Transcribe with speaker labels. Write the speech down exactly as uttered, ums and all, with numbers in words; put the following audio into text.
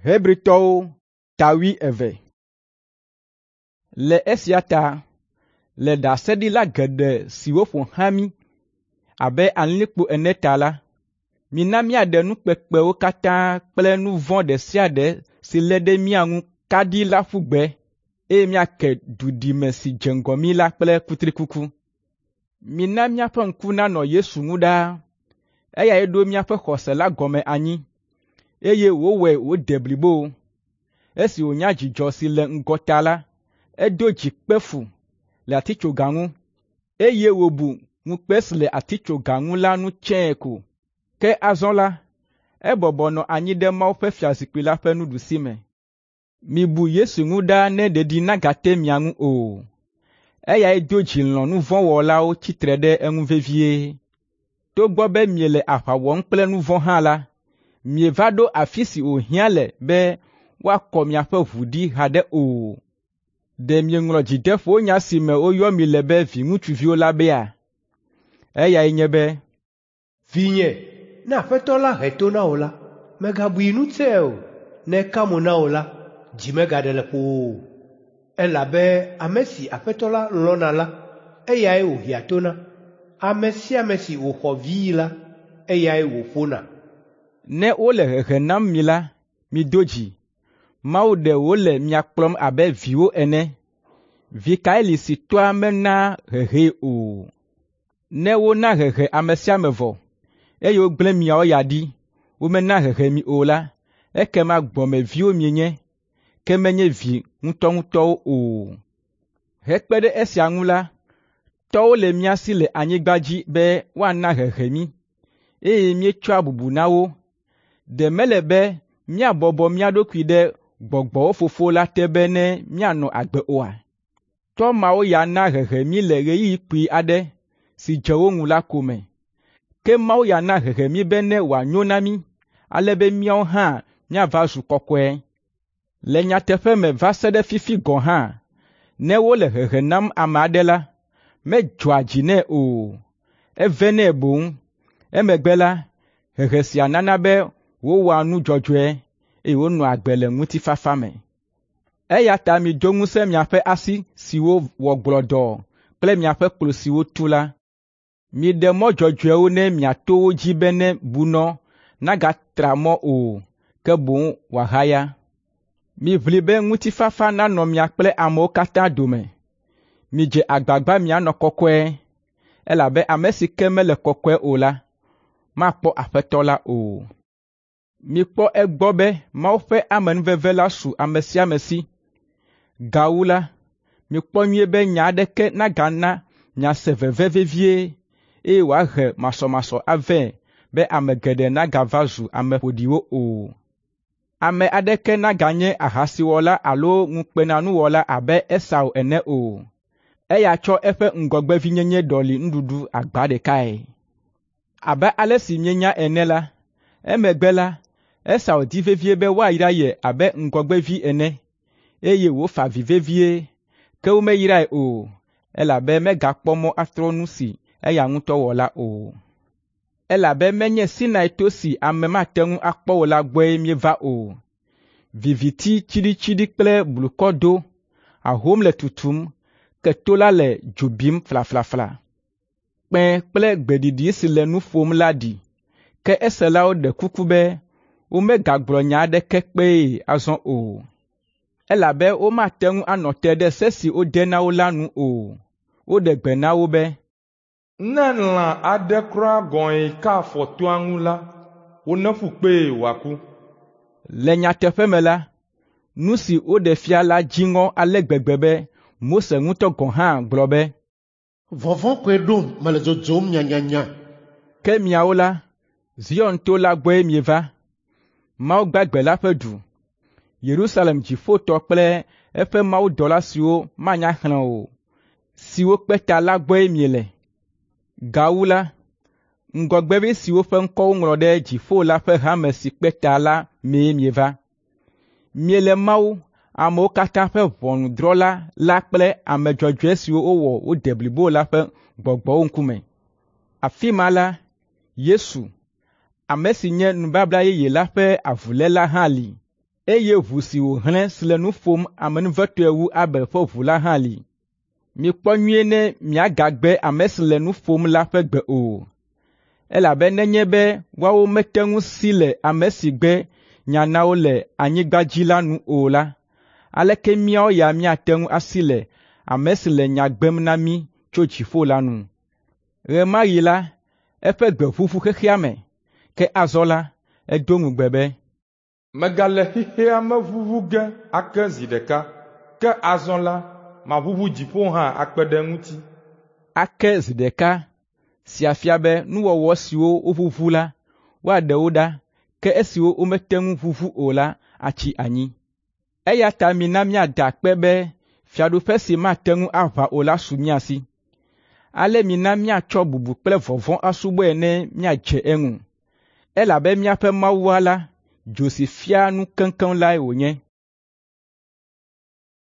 Speaker 1: Hebritɔwo tawi eve. Le esia ta, le ɖaseɖila geɖe siwo ƒo xlã mí abe alilikpo ene ta la, mina míaɖe nukpekpewo katã kple nu vɔ̃ ɖe sia ɖe si lé ɖe mía ŋu kaɖi la ƒu gbe, eye míake duɖime si dze ŋgɔ mí la kple kutrikuku. Mina míaƒe ŋku nanɔ Yesu ŋu ɖaa. Eyae ɖo míaƒe xɔse la gɔme anyi, eye wòwɔe wòde blibo. Esi wònya dzidzɔ si le ŋgɔ ta la, edo dzikpe fu le atitsoga ŋu, eye wòbu ŋukpe si le atitsoga ŋu la nu tsɛ̃e ko. Ke azɔ la, ebɔbɔ nɔ anyi ɖe Mawu ƒe fiazikpui la ƒe nuɖusime. Mibu Yesu ŋu ɖaa ne ɖeɖi nagate mia ŋu o. Eyae do dzi lɔ̃ nu vɔ̃ wɔlawo tsitre ɖe eŋu vevie. Togbɔ be miele aʋa wɔm kple nu vɔ̃ hã la, mieva ɖo afi si wòhiã le be woakɔ miaƒe ʋu ɖi haɖe o. Ɖe mieŋlɔ dzideƒonya si me woyɔ mi le be viŋutsuviwo la bea? Eyae nye be,
Speaker 2: Vinye, ne Aƒetɔ la he to na wò la, mègabui nu te o. Ne ka mo na wò la, dzi megaɖe le ƒo o. Elabe ame si Aƒetɔ la lɔ̃na la, eyae wòhea to na. Ame sia ame si wòxɔ vii la, eyae wòƒona.
Speaker 1: Ne wole hehe nam mi la, mido dzi. Mawu ɖe wòle mia kplɔm abe viwo ene. Vi kae li si toa mena hehe o? Ne wona hehe ame sia ame vɔ, eye wogblẽ miawo ya ɖi, womena hehe mi o la, ekema gbɔmeviwo mienye, ke menye vi ŋutɔŋutɔwo o. Hekpe ɖe esia ŋu la, tɔwo le mía si le anyigba dzi be woana hehe mí, eye míetsɔa bubu na wo. Ɖe mele be míabɔbɔ mía ɖokui ɖe gbɔgbɔwo fofo la te be ne míanɔ agbe oa? Tɔ mawo ya na hehe mí le ɣeyiɣi kpui aɖe si dze wo ŋu la ko me. Ke Mawu ya na hehe mí be ne wòanyo na mí, ale be míawo hã míava zu kɔkɔe. Le nyateƒe me va se ɖe fifi gɔ̃ hã, ne wole hehe nam ame aɖe la, medzɔa dzi nɛ o. Eve nɛ boŋ. Emegbe la, hehe sia nana be wowɔa nu dzɔdzɔe, eye wonɔa agbe le ŋutifafa me. Eya ta mido ŋusẽ miaƒe asi siwo wɔ gblɔdɔ kple miaƒe kplo siwo tu la. Miɖe mɔ dzɔdzɔewo ne miato wo dzi be ne bunɔ nagatra mɔ o, ke boŋ wòahaya. Miʋli be ŋutifafa nanɔ mia kple amewo katã dome. Midze agbagba mianɔ kɔkɔe, elabe ame si ke mele kɔkɔe o la, makpɔ Aƒetɔ la o. Mikpɔ egbɔ be Mawu ƒe amenuveve la su ame sia ame si. Gawu la, mikpɔ nyuie be nya aɖeke nagana miase veve vevie, eye wòahe masɔmasɔ ave be ame geɖe nagava zu ame ƒoɖiwo o. Ame aɖeke naganye ahasiwɔla alo ŋukpenanuwɔla abe Esau ene o. Eya tsɔ eƒe ŋgɔgbevinyenye ɖɔli nuɖuɖu agba ɖekae. Abe ale si mienya ene la, emegbe la, Esau di vevie be woayra ye abe ŋgɔgbevi ene, eye wòfa avi vevie, ke womeyrae o, elabe megakpɔ mɔ atrɔ nu si eya ŋutɔ wɔ la o. Elabe menye Sinai to si ame mate ŋu akpɔ o la gbɔe mieva o. Viviti tsiɖitsiɖi kple blukɔdo, ahom le tutum, ke to la le dzo bim flaflafla. Kpẽ kple gbeɖiɖi si le nu ƒom la ɖi, ke eselawo ɖe kuku be womegagblɔ nya aɖeke kpee azɔ o, elabe womate ŋu anɔ te ɖe se si wode na wo la nu o. Woɖe gbe na wo be,
Speaker 3: ne lã aɖe kura gɔ̃e ka afɔ toa ŋu la, woneƒu kpee wòaku.
Speaker 1: Le nyateƒe me la, nu si woɖe fia la dziŋɔ ale gbegbe be Mose ŋutɔ gɔ̃ hã gblɔ be,
Speaker 4: Vɔvɔ̃ koe ɖom mele dzodzom nyanyanya.
Speaker 1: Ke miawo la, Zion to la gbɔe mieva, Mawu gbagbe la ƒe du, Yerusalem dziƒotɔ kple eƒe mawudɔla siwo manya xlẽ o, siwo kpe ta la gbɔe miele. Gawu la, ŋgɔgbevi siwo ƒe ŋkɔwo ŋlɔ ɖe dziƒo la ƒe hame si kpe ta la mee mieva. Miele Mawu, amewo katã ƒe ʋɔnudrɔ̃la la kple ame dzɔdzɔe siwo wowɔ wode blibo la ƒe gbɔgbɔwo ŋkume. Afi ma la, Yesu, ame si nye nubabla yeye la ƒe avuléla hã li. eye ʋu si wòhlẽ si le nu ƒom amenuvetɔe wu Abel ƒe ʋu la hã li. Mikpɔ nyuie ne miagagbe ame si le nu ƒom la ƒe gbe o, elabe nenye be woawo mete ŋu si le ame si gbe nya na wo le anyigba dzi la nu o la, aleke míawo ya míate ŋu asi le ame si le nya gbem na mí tso dziƒo la nu? Ɣe ma ɣi la, eƒe gbe ʋuʋu xexea me, ke azɔ la, edo ŋugbe be,
Speaker 3: megale xexea me ʋuʋu ge ake zi ɖeka, ke azɔ la, maʋuʋu dziƒo hã akpe ɖe ŋuti.
Speaker 1: Ake zi ɖeka si afia be nuwɔwɔ siwo woʋuʋu la, woaɖe wo ɖa, ke esiwo womete ŋu ʋuʋu o la atsi anyi. Eya ta mina míada akpe be fiaɖuƒe si mate ŋu aʋa o la su mía si. Ale mina míatsɔ bubu kple vɔvɔ̃ asubɔe ne míadze eŋu, elabe míaƒe Mawua la, dzo si fia nu keŋkeŋ lae wònye.